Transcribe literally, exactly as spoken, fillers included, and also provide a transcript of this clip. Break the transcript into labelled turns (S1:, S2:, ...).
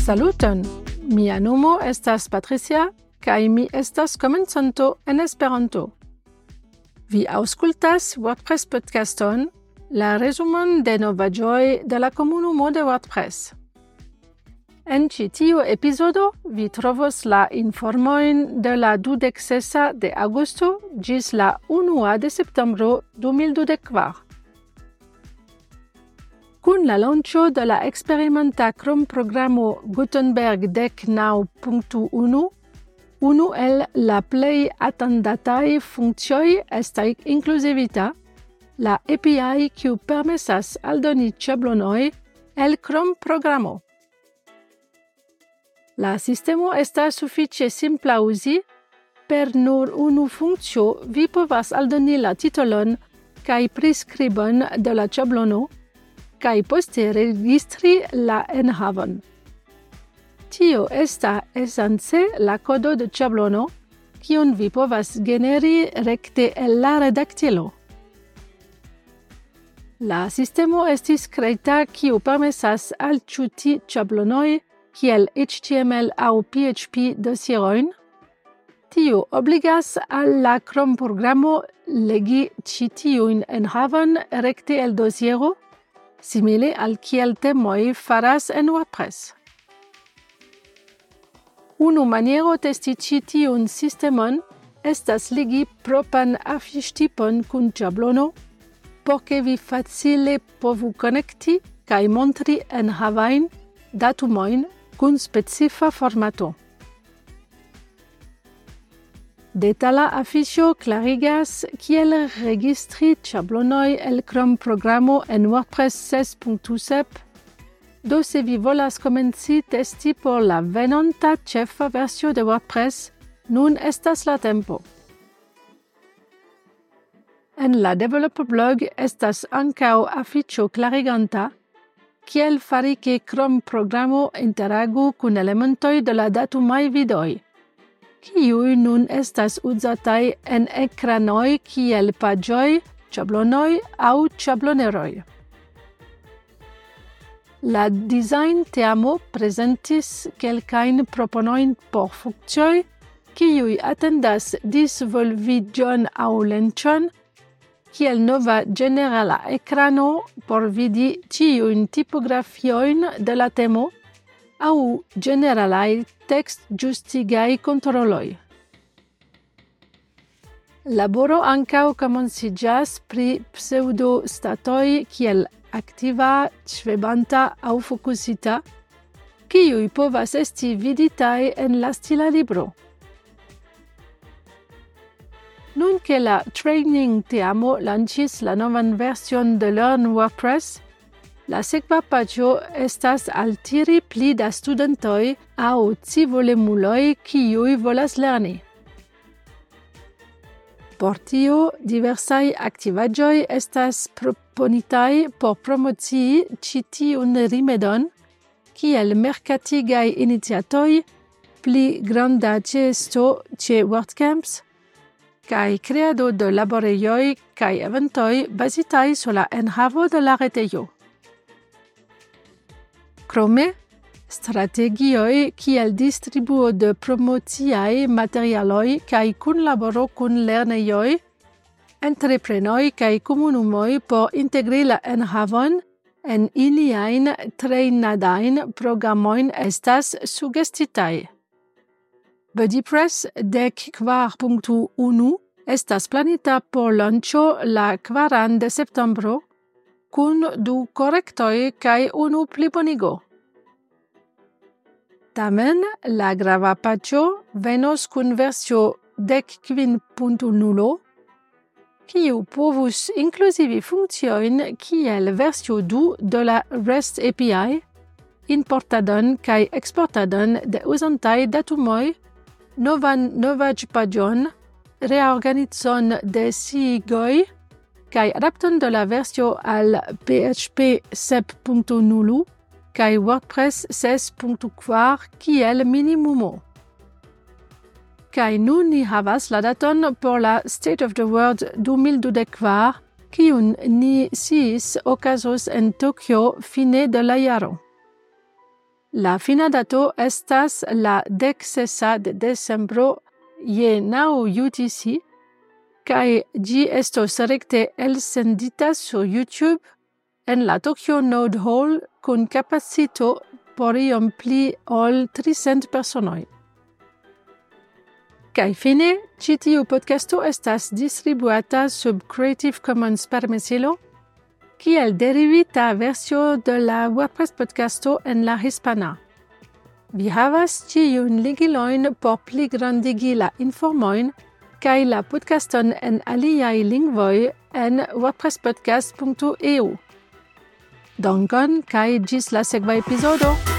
S1: Saluton! Mia nomo estas Patricia, kaj mi estas komencanto en Esperanto. Vi aŭskultas WordPress podcaston, la resumon de novaĵoj de la komunumo de WordPress. En ĉi tiu epizodo vi trovos la informojn de la dudek sesa de aŭgusto ĝis la unua de septembro du mil dudek kvar. Kun la lanĉo de la eksperimenta Chrome-programo Gutenberg dek naŭ punkto unu, unu el la plej atendataj funkcioj estas inkluzivita, la A P I kiu permesas aldoni ĉablonoj el Chrome-programo. La sistemo estas sufiĉe simpla uzi, per nur unu funkcio vi povas aldoni la titolon kaj priskribon de la ĉablono, kaj poste registri la enhavon. Tio estas esence la kodo de ĉablono, kiun vi povas generi rekte el la redaktilo. La sistemo estis kreita kiu permesas alĉuti ĉablonoj kiel H T M L aŭ P H P dosierojn. Tio obligas al la Chrome-programo legi ĉi tiujn enhavon rekte el dosiero, simile al kiel temoj faras en WordPress. Unu maniero testi ĉi tiun sistemon estas ligi propran afiŝtipon kun ĉablono, por ke vi facile povu konekti kaj montri enhavajn datumojn kun specifa formato. Detala afiŝo klarigas kiel registri ĉablonoj el Chrome-programo en WordPress ses punkto sep, do se vi volas komenci testi por la venonta ĉefa versio de WordPress, nun estas la tempo. En la developer blog estas ankaŭ afiŝo klariganta kiel fari ke Chrome-programo interagu kun elementoj de la datumaj vidoj, kiuj nun estas uzataj en ekranoj kiel paĝoj, ĉablonoj aŭ ĉabloneroj. La design-teamo prezentis kelkajn proponojn por funkcioj, kiuj atendas disvolviĝon aŭ lenĉon, kiel nova ĝenerala ekrano por vidi ĉiujn tipografiojn de la temo aŭ ĝeneralaj tekstĝustigaj kontroloj. Laboro ankaŭ komenciĝas pri pseŭdostatoj kiel aktiva, ŝvebanta aŭ fokusita, kiuj povas esti viditaj en la stila libro. Nun ke la training teamo lanĉis la novan version de Learn WordPress, la sekva paĝo estas altiri pli da studentoj aŭ scivolemuloj kiuj volas lerni. Por tio, diversaj aktivaĵoj estas proponitaj por promocii ĉi tiun rimedon, kiel merkatigaj iniciatoj, pli granda ĉeesto ĉe WordCamps, kaj kreado de laborejoj kaj eventoj bazitaj sur la enhavo de la retejo. Krome, strategioj kiel distribuo de promociaj materialoj kaj kunlaboro kun lernejoj, entreprenoj kaj komunumoj por integri la enhavon en iliajn trejnadajn programojn estas sugestitaj. BuddyPress dek kvar punkto unu estas planita por lanĉo la kvaran de septembro, kun du korektoj kaj unu plibonigo. Tamen, la grava paĝo venos kun versio dek kvin punkto nul, kiu povus inkluzivi funkciojn kiel versio du de la REST A P I, importadon kaj eksportadon de uzantaj datumoj, novan novaĵpaĝon, reorganizon de siigoj kaj adapton de la versio al P H P sep punkto nul kaj WordPress ses punkto kvar kiel minimumo. Kaj nun ni havas la daton por la State of the World du mil dudek kvar, kiun ni sciis okazos en Tokio fine de la jaro. La fina dato estas la dek sesa de decembro je naŭ U T C, kaj ĝi estos rekte elsendita sur YouTube en la Tokyo Node Hall kun kapacito por iom pli ol tricent personoj. Kaj fine, ĉi tiu podcasto estas distribuata sub Creative Commons permesilo, kiel derivita versio de la WordPress podcasto en la hispana. Vi havas ĉiujn ligilojn por pligrandigi la informojn kaj la podcaston en aliaj lingvoj en wordpress podcast punto e u. Dankon kaj ĝis la sekva epizodo!